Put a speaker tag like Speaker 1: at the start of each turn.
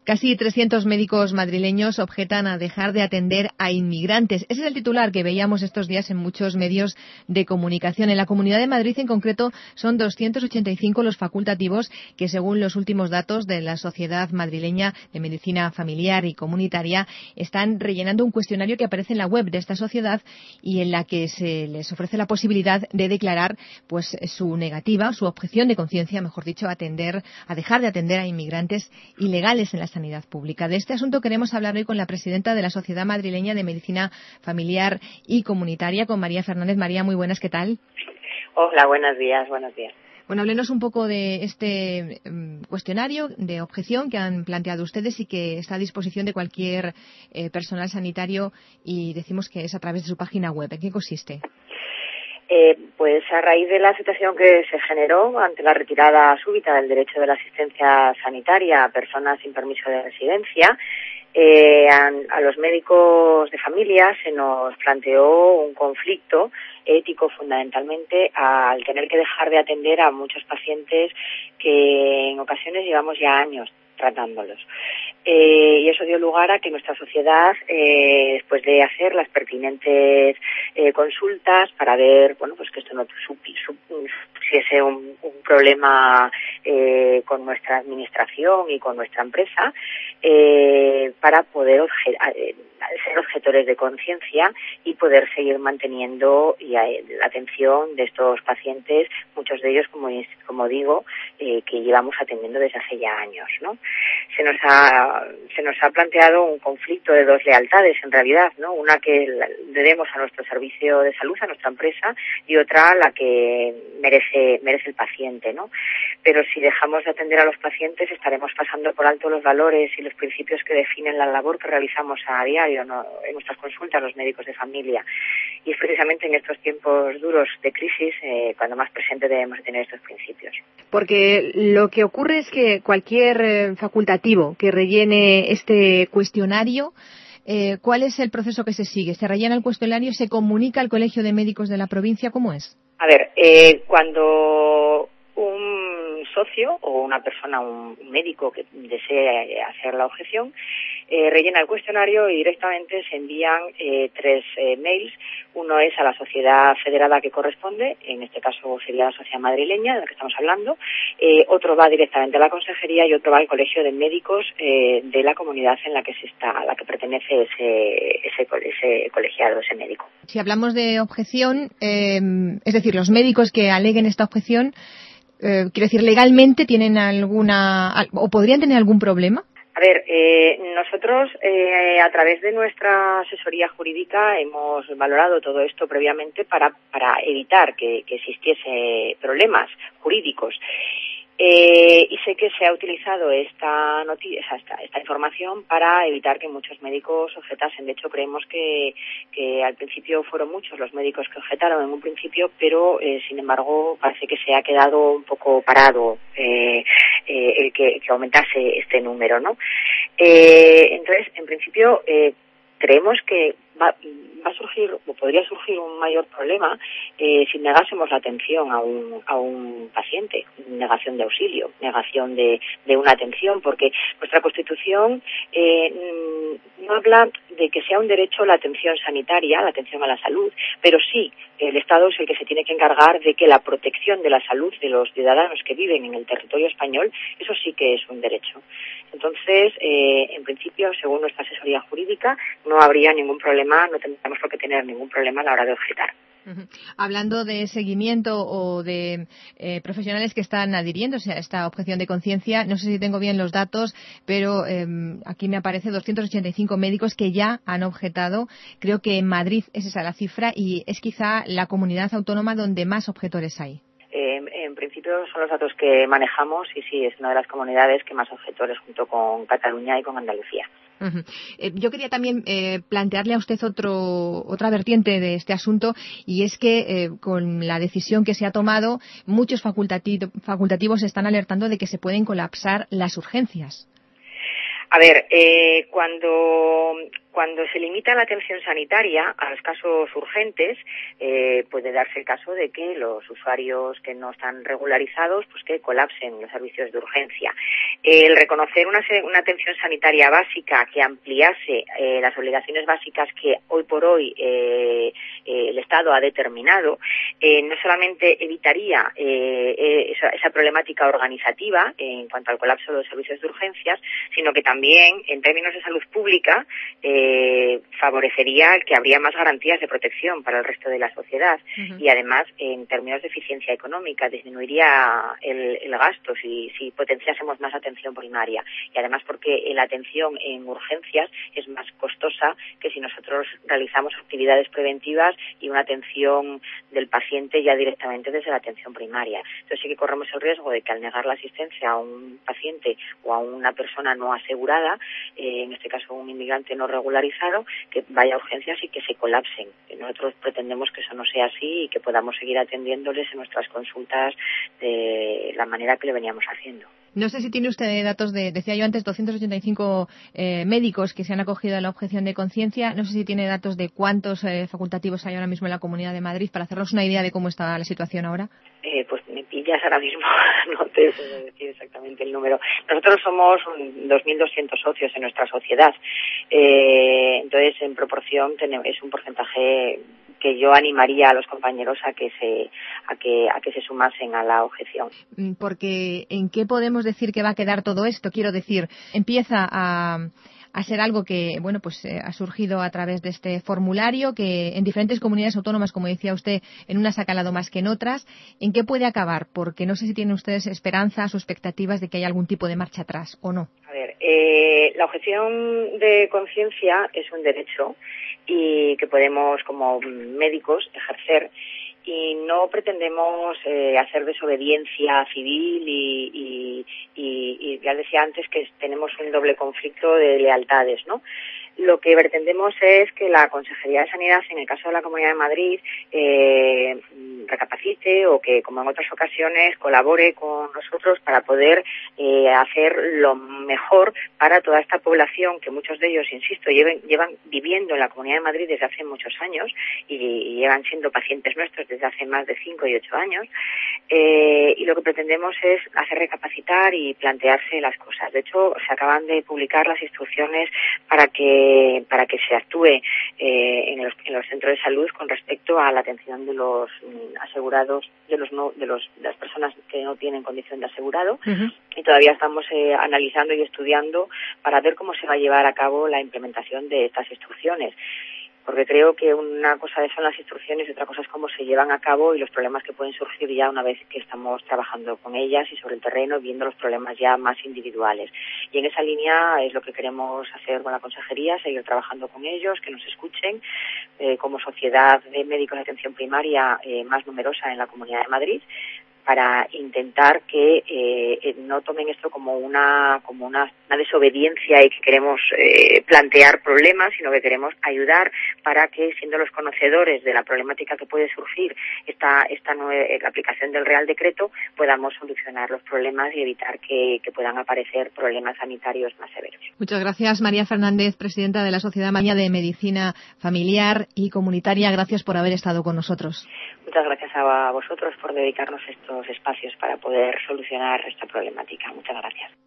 Speaker 1: Casi 300 médicos madrileños objetan a dejar de atender a inmigrantes. Ese es el titular que veíamos estos días en muchos medios de comunicación. En la Comunidad de Madrid, en concreto, son 285 los facultativos que, según los últimos datos de la Sociedad Madrileña de Medicina Familiar y Comunitaria, están rellenando un cuestionario que aparece en la web de esta sociedad y en la que se les ofrece la posibilidad de declarar pues su negativa, su objeción de conciencia, mejor dicho, a dejar de atender a inmigrantes ilegales en la sanidad pública. De este asunto queremos hablar hoy con la presidenta de la Sociedad Madrileña de Medicina Familiar y Comunitaria, con María Fernández. María, muy buenas, ¿qué tal?
Speaker 2: Hola, buenos días, buenos días.
Speaker 1: Bueno, háblenos un poco de este cuestionario de objeción que han planteado ustedes y que está a disposición de cualquier personal sanitario, y decimos que es a través de su página web. ¿En qué consiste?
Speaker 2: Pues a raíz de la situación que se generó ante la retirada súbita del derecho de la asistencia sanitaria a personas sin permiso de residencia, a los médicos de familia se nos planteó un conflicto ético fundamentalmente al tener que dejar de atender a muchos pacientes que en ocasiones llevamos ya años tratándolos. Y eso dio lugar a que nuestra sociedad, después de hacer las pertinentes consultas para ver, bueno, pues que esto no supusiese un problema con nuestra administración y con nuestra empresa, para poder ser objetores de conciencia y poder seguir manteniendo la atención de estos pacientes, muchos de ellos, como digo, que llevamos atendiendo desde hace ya años, ¿no? Se nos ha planteado un conflicto de dos lealtades, en realidad, ¿no? Una que debemos a nuestro servicio de salud, a nuestra empresa, y otra la que merece el paciente, ¿no? Pero si dejamos de atender a los pacientes, estaremos pasando por alto los valores y los principios que definen la labor que realizamos a diario, ¿no?, en nuestras consultas los médicos de familia. Y es precisamente en estos tiempos duros de crisis cuando más presente debemos tener estos principios.
Speaker 1: Porque lo que ocurre es que cualquier facultativo que rellene este cuestionario, ¿cuál es el proceso que se sigue? ¿Se rellena el cuestionario, se comunica al Colegio de Médicos de la provincia? ¿Cómo es?
Speaker 2: A ver, cuando un socio o una persona, un médico que desee hacer la objeción, rellena el cuestionario y directamente se envían 3 mails. Uno es a la sociedad federada que corresponde, en este caso sería la Sociedad Madrileña, de la que estamos hablando. Otro va directamente a la consejería y otro va al Colegio de Médicos de la comunidad en la que a la que pertenece ese colegiado, ese médico.
Speaker 1: Si hablamos de objeción, es decir, los médicos que aleguen esta objeción, quiero decir, legalmente tienen o podrían tener algún problema.
Speaker 2: A ver, nosotros a través de nuestra asesoría jurídica hemos valorado todo esto previamente para evitar que existiese problemas jurídicos. Y sé que se ha utilizado esta información para evitar que muchos médicos objetasen. De hecho, creemos que al principio fueron muchos los médicos que objetaron en un principio, pero sin embargo parece que se ha quedado un poco parado el que aumentase este número, ¿no? Entonces, en principio, creemos que va a surgir o podría surgir un mayor problema si negásemos la atención a un paciente, negación de auxilio, negación de una atención, porque nuestra Constitución no habla de que sea un derecho la atención sanitaria, la atención a la salud, pero sí el Estado es el que se tiene que encargar de que la protección de la salud de los ciudadanos que viven en el territorio español, eso sí que es un derecho. Entonces, en principio, según nuestra asesoría jurídica, no habría ningún problema, no tendríamos por qué tener ningún problema a la hora de objetar.
Speaker 1: Hablando de seguimiento o de profesionales que están adhiriéndose a esta objeción de conciencia, no sé si tengo bien los datos, pero aquí me aparece 285 médicos que ya han objetado. Creo que en Madrid es esa la cifra y es quizá la comunidad autónoma donde más objetores hay.
Speaker 2: En principio son los datos que manejamos y sí, es una de las comunidades que más objetores junto con Cataluña y con Andalucía.
Speaker 1: Uh-huh. Yo quería también plantearle a usted otra vertiente de este asunto, y es que con la decisión que se ha tomado, muchos facultativos están alertando de que se pueden colapsar las urgencias.
Speaker 2: A ver, cuando se limita la atención sanitaria a los casos urgentes, puede darse el caso de que los usuarios que no están regularizados, pues que colapsen los servicios de urgencia. El reconocer una atención sanitaria básica que ampliase las obligaciones básicas que hoy por hoy el Estado ha determinado, no solamente evitaría esa problemática organizativa en cuanto al colapso de los servicios de urgencias, sino que también, en términos de salud pública, favorecería que habría más garantías de protección para el resto de la sociedad. Uh-huh. Y además, en términos de eficiencia económica, disminuiría el gasto si potenciásemos más atención primaria. Y además porque la atención en urgencias es más costosa que si nosotros realizamos actividades preventivas y una atención del paciente ya directamente desde la atención primaria. Entonces sí que corremos el riesgo de que al negar la asistencia a un paciente o a una persona no asegurada, en este caso un inmigrante no regularizado, que vaya a urgencias y que se colapsen. Nosotros pretendemos que eso no sea así y que podamos seguir atendiéndoles en nuestras consultas de la manera que le veníamos haciendo.
Speaker 1: No sé si tiene usted datos decía yo antes, 285 médicos que se han acogido a la objeción de conciencia. No sé si tiene datos de cuántos facultativos hay ahora mismo en la Comunidad de Madrid para hacernos una idea de cómo está la situación ahora.
Speaker 2: Pues me pillas ahora mismo, no te puedo decir exactamente el número. Nosotros somos 2.200 socios en nuestra sociedad, entonces en proporción es un porcentaje que yo animaría a los compañeros a que se sumasen a la objeción.
Speaker 1: Porque ¿en qué podemos decir que va a quedar todo esto? Quiero decir, empieza a ser algo que, bueno, pues ha surgido a través de este formulario que en diferentes comunidades autónomas, como decía usted, en unas ha calado más que en otras. ¿En qué puede acabar? Porque no sé si tienen ustedes esperanzas o expectativas de que haya algún tipo de marcha atrás o no.
Speaker 2: A ver, la objeción de conciencia es un derecho y que podemos como médicos ejercer. Y no pretendemos hacer desobediencia civil y ya decía antes que tenemos un doble conflicto de lealtades, ¿no? Lo que pretendemos es que la Consejería de Sanidad, en el caso de la Comunidad de Madrid, recapacite o que, como en otras ocasiones, colabore con nosotros para poder hacer lo mejor para toda esta población que muchos de ellos, insisto, llevan viviendo en la Comunidad de Madrid desde hace muchos años y llevan siendo pacientes nuestros desde hace más de 5 y 8 años. Y lo que pretendemos es hacer recapacitar y plantearse las cosas. De hecho, se acaban de publicar las instrucciones para que se actúe en los centros de salud con respecto a la atención de los asegurados, de las personas que no tienen condición de asegurado. Uh-huh. Y todavía estamos analizando y estudiando para ver cómo se va a llevar a cabo la implementación de estas instrucciones. Porque creo que una cosa son las instrucciones y otra cosa es cómo se llevan a cabo y los problemas que pueden surgir ya una vez que estamos trabajando con ellas y sobre el terreno viendo los problemas ya más individuales. Y en esa línea es lo que queremos hacer con la consejería, seguir trabajando con ellos, que nos escuchen como sociedad de médicos de atención primaria más numerosa en la Comunidad de Madrid, para intentar que no tomen esto como una desobediencia y que queremos plantear problemas, sino que queremos ayudar para que, siendo los conocedores de la problemática que puede surgir esta nueva aplicación del Real Decreto, podamos solucionar los problemas y evitar que puedan aparecer problemas sanitarios más severos.
Speaker 1: Muchas gracias, María Fernández, presidenta de la Sociedad Madrileña de Medicina Familiar y Comunitaria. Gracias por haber estado con nosotros.
Speaker 2: Muchas gracias a vosotros por dedicarnos estos espacios para poder solucionar esta problemática. Muchas gracias.